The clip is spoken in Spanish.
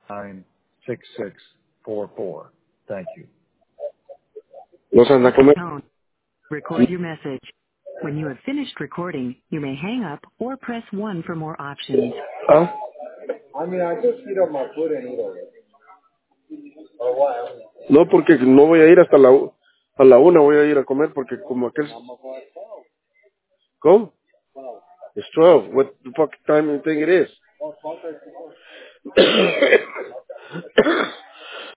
96644. Thank you. Los anda a comer. Record your message. When you have finished recording, you may hang up or press 1 for more options. ¿Ah? I mean, I just heat up my food and eat it. Or what? No, porque no voy a ir hasta a la 1 voy a ir a comer porque como aquel... ¿Cómo? It's 12. What the fuck time do you think it is?